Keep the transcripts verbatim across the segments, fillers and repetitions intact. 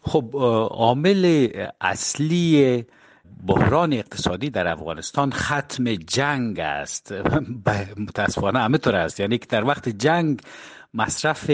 خب عامل اصلی بحران اقتصادی در افغانستان ختم جنگ است. متاسفانه همه طور است، یعنی که در وقت جنگ مصرف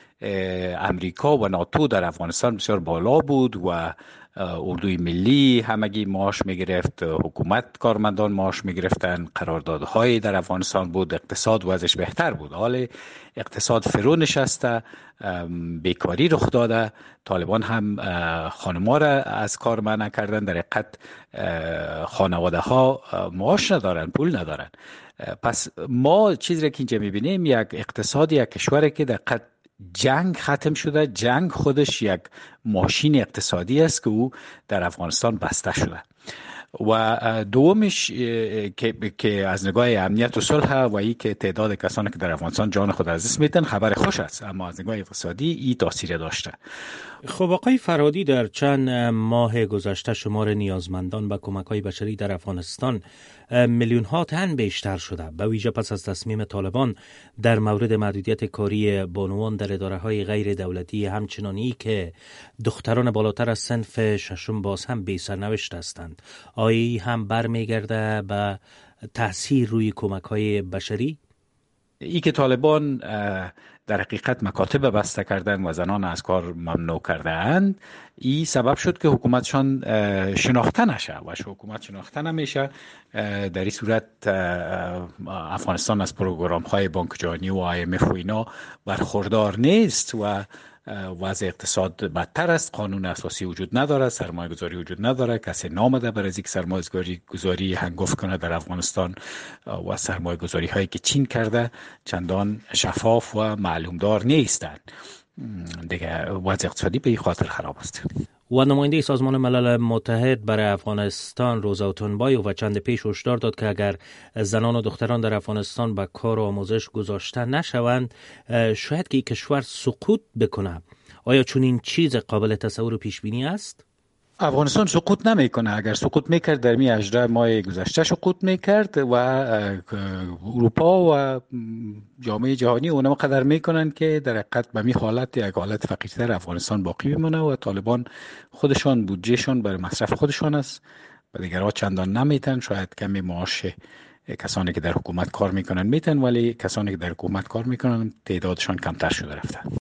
امریکا و ناتو در افغانستان بسیار بالا بود و اردوی ملی همگی معاش میگرفت، حکومت کارمندان معاش میگرفتن، قراردادهای در افغانستان بود، اقتصاد وضعش بهتر بود. حال اقتصاد فرو نشسته، بیکاری رخ داده، طالبان هم خانما را از کار منع کردن. در حقیقت خانواده ها معاش ندارن، پول ندارن. پس ما چیزی را که اینجا میبینیم یک اقتصاد یک کشوره که در حقیقت جنگ ختم شده. جنگ خودش یک ماشین اقتصادی است که او در افغانستان بسته شده. و دومش که که از نگاه امنیت و صلح و ای که تعداد کسانی که در افغانستان جان خود از دست میدن خبر خوش است، اما از نگاه اقتصادی ای تاثیر داشته. خب آقای فرهادی، در چند ماه گذشته شمار نیازمندان به کمک‌های بشری در افغانستان میلیون ها تن بیشتر شده، به ویژه پس از تصمیم طالبان در مورد محدودیت کاری بانوان در اداره‌های غیر دولتی، همچنانی که دختران بالاتر از صنف ششم باز هم بی سرنوشت هستند. آیا هم برمیگرده به تاثیر روی کمک‌های بشری؟ ای که طالبان در حقیقت مکاتب بسته کردن و زنان از کار ممنوع کرده اند، این سبب شد که حکومتشان شناخته نشه و حکومت شناخته نمیشه. در این صورت افغانستان از پروگرام های بانک جهانی و آی ام اف و اینا برخوردار نیست و وضع اقتصاد بدتر است. قانون اساسی وجود نداره، سرمایه گذاری وجود نداره، کسی نامده برای اینکه سرمایه گذاری هنگفت کنه در افغانستان و سرمایه گذاری هایی که چین کرده چندان شفاف و معلومدار نیستند. دیگه وضع اقتصادی به این خاطر خراب است. و نماینده سازمان ملل متحد برای افغانستان روزا تونبایو و چند پیش هشدار داد که اگر زنان و دختران در افغانستان به کار و آموزش گذاشته نشوند، شاید که این کشور سقوط بکنه. آیا چون این چیز قابل تصور و پیش بینی است؟ افغانستان سقوط نمیکنه. اگر سقوط میکرد در می هجده ماه گذشته سقوط میکرد و اروپا و جامعه جهانی اونم قدر میکنن که در حقیقت به می حالت یک حالت فقیرتر افغانستان باقی بمونه و طالبان خودشان بودجهشان برای مصرف خودشان است و دیگرها چندان نمیتن. شاید کمی معاش کسانی که در حکومت کار میکنن میتن، ولی کسانی که در حکومت کار میکنن تعدادشان کمتر شده رفته.